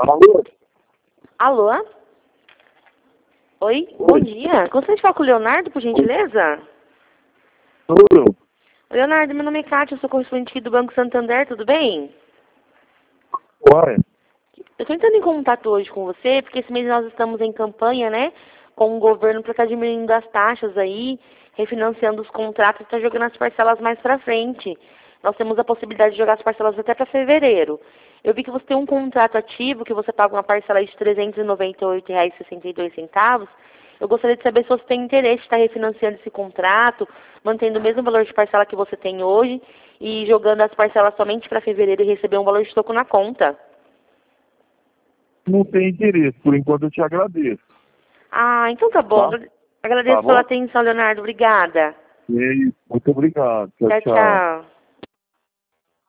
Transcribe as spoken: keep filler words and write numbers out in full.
Alô? Alô? Oi? Bom dia. Gostaria de falar com o Leonardo, por gentileza? Tudo? Leonardo, meu nome é Kátia, eu sou correspondente aqui do Banco Santander, tudo bem? Uai, Eu estou entrando em contato hoje com você, porque esse mês nós estamos em campanha, né, com o governo para estar diminuindo as taxas aí, refinanciando os contratos e estar jogando as parcelas mais para frente. Nós temos a possibilidade de jogar as parcelas até para fevereiro. Eu vi que você tem um contrato ativo, que você paga uma parcela de trezentos e noventa e oito reais e sessenta e dois centavos. Eu gostaria de saber se você tem interesse em estar refinanciando esse contrato, mantendo o mesmo valor de parcela que você tem hoje e jogando as parcelas somente para fevereiro e receber um valor de troco na conta. não tem interesse. Por enquanto eu te agradeço. Ah, então tá bom. Tá? Agradeço Tá pela bom? atenção, Leonardo. Obrigada. E é isso. Muito obrigado. Tchau, Tchau, tchau. tchau.